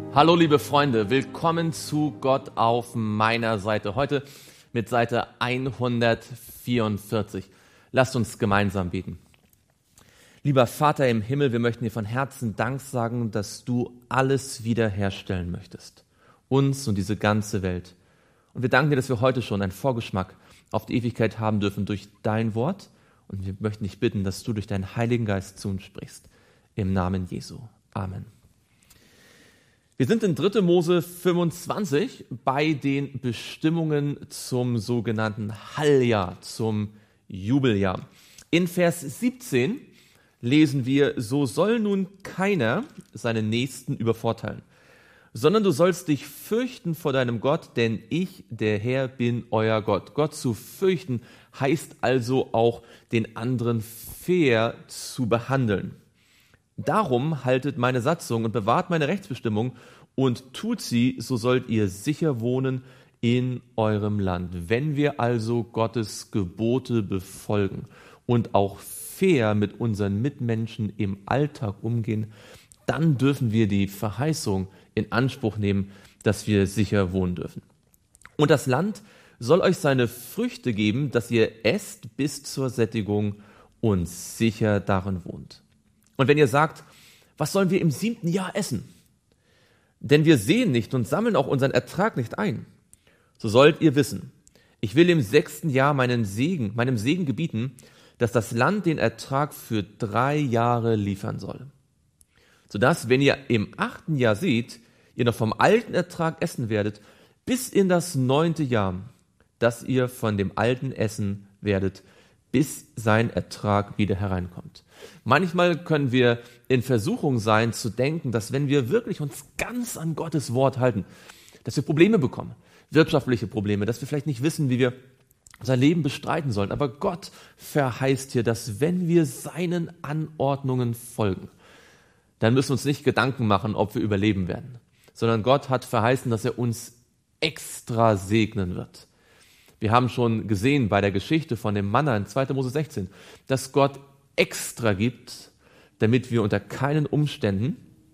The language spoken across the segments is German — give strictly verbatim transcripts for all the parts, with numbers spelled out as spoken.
Hallo liebe Freunde, willkommen zu Gott auf meiner Seite. Heute mit Seite hundertvierundvierzig. Lasst uns gemeinsam beten. Lieber Vater im Himmel, wir möchten dir von Herzen Dank sagen, dass du alles wiederherstellen möchtest. Uns und diese ganze Welt. Und wir danken dir, dass wir heute schon einen Vorgeschmack auf die Ewigkeit haben dürfen durch dein Wort. Und wir möchten dich bitten, dass du durch deinen Heiligen Geist zu uns sprichst. Im Namen Jesu. Amen. Wir sind in dritter Mose fünfundzwanzig bei den Bestimmungen zum sogenannten Halljahr, zum Jubeljahr. In Vers siebzehn lesen wir, so soll nun keiner seinen Nächsten übervorteilen, sondern du sollst dich fürchten vor deinem Gott, denn ich, der Herr, bin euer Gott. Gott zu fürchten heißt also auch, den anderen fair zu behandeln. Darum haltet meine Satzung und bewahrt meine Rechtsbestimmung und tut sie, so sollt ihr sicher wohnen in eurem Land. Wenn wir also Gottes Gebote befolgen und auch fair mit unseren Mitmenschen im Alltag umgehen, dann dürfen wir die Verheißung in Anspruch nehmen, dass wir sicher wohnen dürfen. Und das Land soll euch seine Früchte geben, dass ihr esst bis zur Sättigung und sicher darin wohnt. Und wenn ihr sagt, was sollen wir im siebten Jahr essen? Denn wir sehen nicht und sammeln auch unseren Ertrag nicht ein. So sollt ihr wissen, ich will im sechsten Jahr meinen Segen, meinem Segen gebieten, dass das Land den Ertrag für drei Jahre liefern soll. Sodass, wenn ihr im achten Jahr seht, ihr noch vom alten Ertrag essen werdet, bis in das neunte Jahr, dass ihr von dem alten essen werdet, bis sein Ertrag wieder hereinkommt. Manchmal können wir in Versuchung sein, zu denken, dass wenn wir wirklich uns ganz an Gottes Wort halten, dass wir Probleme bekommen, wirtschaftliche Probleme, dass wir vielleicht nicht wissen, wie wir unser Leben bestreiten sollen. Aber Gott verheißt hier, dass wenn wir seinen Anordnungen folgen, dann müssen wir uns nicht Gedanken machen, ob wir überleben werden, sondern Gott hat verheißen, dass er uns extra segnen wird. Wir haben schon gesehen bei der Geschichte von dem Manna in zweiter Mose sechzehn, dass Gott extra gibt, damit wir unter keinen Umständen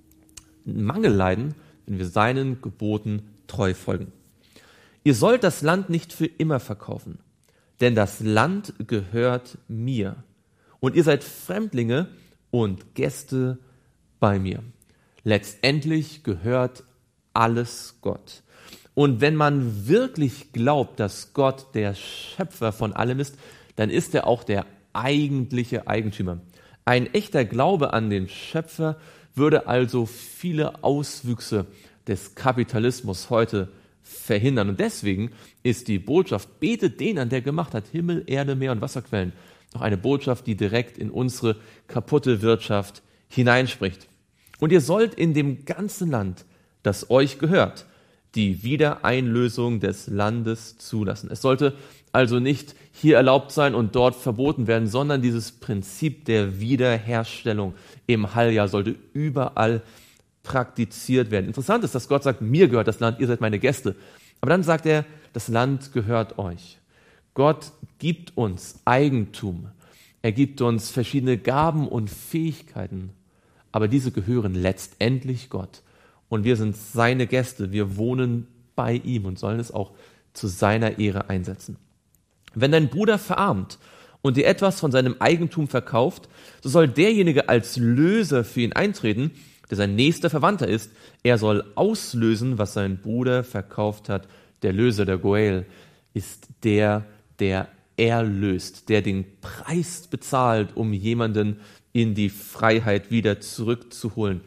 Mangel leiden, wenn wir seinen Geboten treu folgen. Ihr sollt das Land nicht für immer verkaufen, denn das Land gehört mir und ihr seid Fremdlinge und Gäste bei mir. Letztendlich gehört alles Gott. Und wenn man wirklich glaubt, dass Gott der Schöpfer von allem ist, dann ist er auch der eigentliche Eigentümer. Ein echter Glaube an den Schöpfer würde also viele Auswüchse des Kapitalismus heute verhindern. Und deswegen ist die Botschaft, betet den an, der gemacht hat, Himmel, Erde, Meer und Wasserquellen, noch eine Botschaft, die direkt in unsere kaputte Wirtschaft hineinspricht. Und ihr sollt in dem ganzen Land, das euch gehört, die Wiedereinlösung des Landes zulassen. Es sollte also nicht hier erlaubt sein und dort verboten werden, sondern dieses Prinzip der Wiederherstellung im Halljahr sollte überall praktiziert werden. Interessant ist, dass Gott sagt, mir gehört das Land, ihr seid meine Gäste. Aber dann sagt er, das Land gehört euch. Gott gibt uns Eigentum. Er gibt uns verschiedene Gaben und Fähigkeiten. Aber diese gehören letztendlich Gott. Und wir sind seine Gäste, wir wohnen bei ihm und sollen es auch zu seiner Ehre einsetzen. Wenn dein Bruder verarmt und dir etwas von seinem Eigentum verkauft, so soll derjenige als Löser für ihn eintreten, der sein nächster Verwandter ist. Er soll auslösen, was sein Bruder verkauft hat. Der Löser, der Goel, ist der, der erlöst, der den Preis bezahlt, um jemanden in die Freiheit wieder zurückzuholen.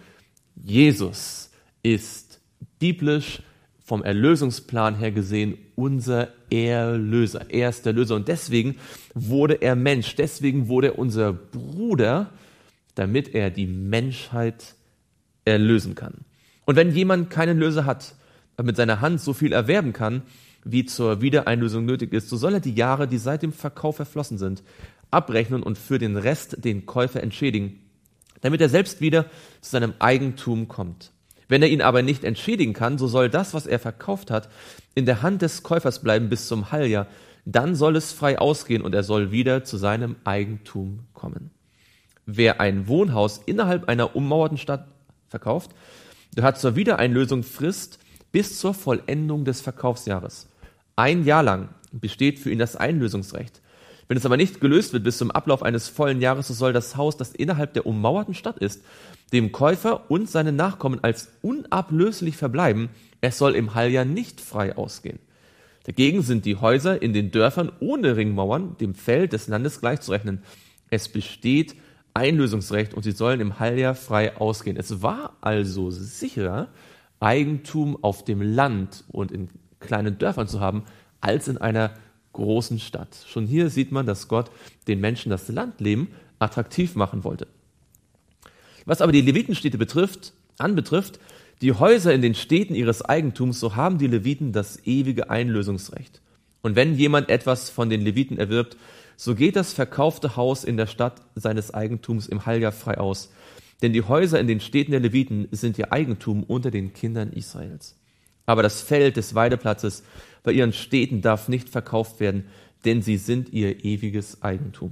Jesus ist biblisch vom Erlösungsplan her gesehen unser Erlöser. Er ist der Löser und deswegen wurde er Mensch, deswegen wurde er unser Bruder, damit er die Menschheit erlösen kann. Und wenn jemand keinen Löser hat, aber mit seiner Hand so viel erwerben kann, wie zur Wiedereinlösung nötig ist, so soll er die Jahre, die seit dem Verkauf verflossen sind, abrechnen und für den Rest den Käufer entschädigen, damit er selbst wieder zu seinem Eigentum kommt. Wenn er ihn aber nicht entschädigen kann, so soll das, was er verkauft hat, in der Hand des Käufers bleiben bis zum Halljahr. Dann soll es frei ausgehen und er soll wieder zu seinem Eigentum kommen. Wer ein Wohnhaus innerhalb einer ummauerten Stadt verkauft, Der hat zur Wiedereinlösung Frist bis zur Vollendung des Verkaufsjahres. Ein Jahr lang besteht für ihn das Einlösungsrecht. Wenn es aber nicht gelöst wird bis zum Ablauf eines vollen Jahres, so soll das Haus, das innerhalb der ummauerten Stadt ist, dem Käufer und seinen Nachkommen als unablöslich verbleiben. Es soll im Halljahr nicht frei ausgehen. Dagegen sind die Häuser in den Dörfern ohne Ringmauern dem Feld des Landes gleichzurechnen. Es besteht Einlösungsrecht und sie sollen im Halljahr frei ausgehen. Es war also sicherer, Eigentum auf dem Land und in kleinen Dörfern zu haben, als in einer großen Stadt. Schon hier sieht man, dass Gott den Menschen das Landleben attraktiv machen wollte. Was aber die Levitenstädte betrifft, anbetrifft, die Häuser in den Städten ihres Eigentums, so haben die Leviten das ewige Einlösungsrecht. Und wenn jemand etwas von den Leviten erwirbt, so geht das verkaufte Haus in der Stadt seines Eigentums im Halljahr frei aus. Denn die Häuser in den Städten der Leviten sind ihr Eigentum unter den Kindern Israels. Aber das Feld des Weideplatzes bei ihren Städten darf nicht verkauft werden, denn sie sind ihr ewiges Eigentum.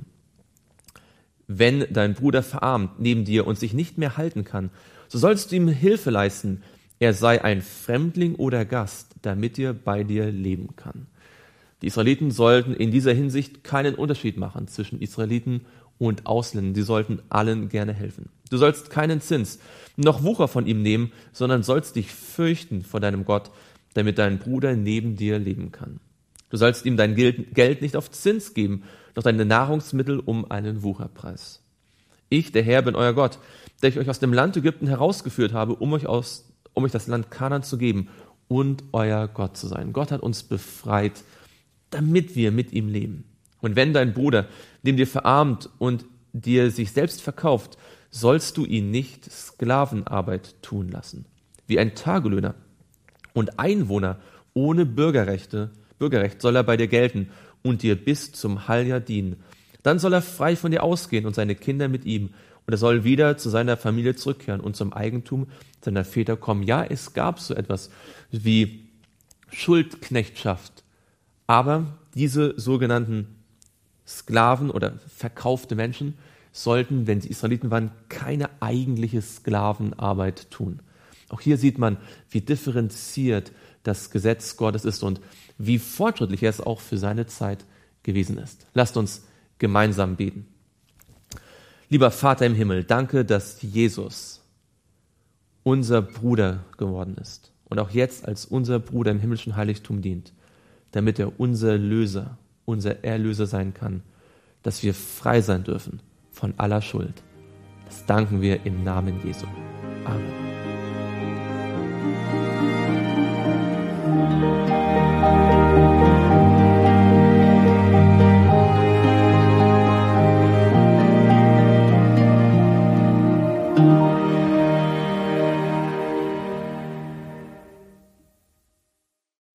Wenn dein Bruder verarmt neben dir und sich nicht mehr halten kann, so sollst du ihm Hilfe leisten, er sei ein Fremdling oder Gast, damit er bei dir leben kann. Die Israeliten sollten in dieser Hinsicht keinen Unterschied machen zwischen Israeliten und Ausländern. Sie sollten allen gerne helfen. Du sollst keinen Zins noch Wucher von ihm nehmen, sondern sollst dich fürchten vor deinem Gott, damit dein Bruder neben dir leben kann. Du sollst ihm dein Geld nicht auf Zins geben, noch deine Nahrungsmittel um einen Wucherpreis. Ich, der Herr, bin euer Gott, der ich euch aus dem Land Ägypten herausgeführt habe, um euch, aus, um euch das Land Kanaan zu geben und euer Gott zu sein. Gott hat uns befreit, damit wir mit ihm leben. Und wenn dein Bruder, dem dir verarmt und dir sich selbst verkauft, sollst du ihn nicht Sklavenarbeit tun lassen, wie ein Tagelöhner und Einwohner ohne Bürgerrechte, Bürgerrecht soll er bei dir gelten und dir bis zum Halljahr dienen. Dann soll er frei von dir ausgehen und seine Kinder mit ihm, und er soll wieder zu seiner Familie zurückkehren und zum Eigentum seiner Väter kommen. Ja, es gab so etwas wie Schuldknechtschaft, aber diese sogenannten Sklaven oder verkaufte Menschen sollten, wenn sie Israeliten waren, keine eigentliche Sklavenarbeit tun. Auch hier sieht man, wie differenziert das Gesetz Gottes ist und wie fortschrittlich es auch für seine Zeit gewesen ist. Lasst uns gemeinsam beten. Lieber Vater im Himmel, danke, dass Jesus unser Bruder geworden ist und auch jetzt als unser Bruder im himmlischen Heiligtum dient, damit er unser Löser, unser Erlöser sein kann, dass wir frei sein dürfen von aller Schuld. Das danken wir im Namen Jesu. Amen.